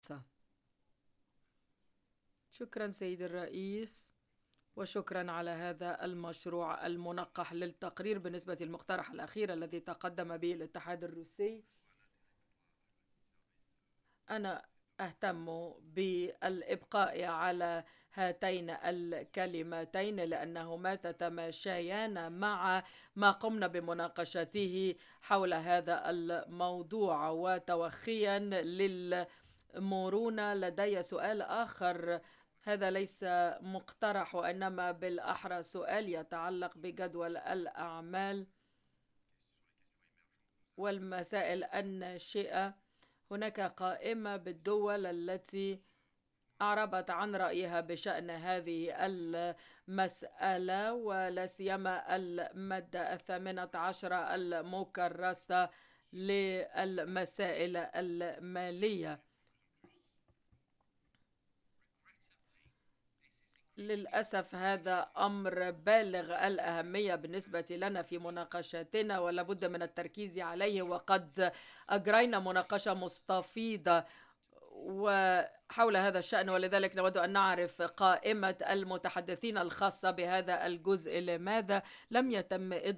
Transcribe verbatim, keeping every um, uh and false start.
شكرا سيد الرئيس، وشكرا على هذا المشروع المنقح للتقرير بالنسبة للمقترح الأخير الذي تقدم به الاتحاد الروسي. أنا أهتم بالإبقاء على هاتين الكلمتين لأنهما تتماشيان مع ما قمنا بمناقشته حول هذا الموضوع. وتوخيا للمرونة، لدي سؤال آخر، هذا ليس مقترح وإنما بالأحرى سؤال يتعلق بجدول الأعمال والمسائل الناشئة. هناك قائمة بالدول التي أعربت عن رأيها بشأن هذه المسألة، ولا سيما المادة الثامنة عشرة المكرسة للمسائل المالية. للأسف هذا أمر بالغ الأهمية بالنسبة لنا في مناقشتنا، ولا بد من التركيز عليه، وقد أجرينا مناقشة مستفيضة وحول هذا الشأن، ولذلك نود أن نعرف قائمة المتحدثين الخاصة بهذا الجزء. لماذا لم يتم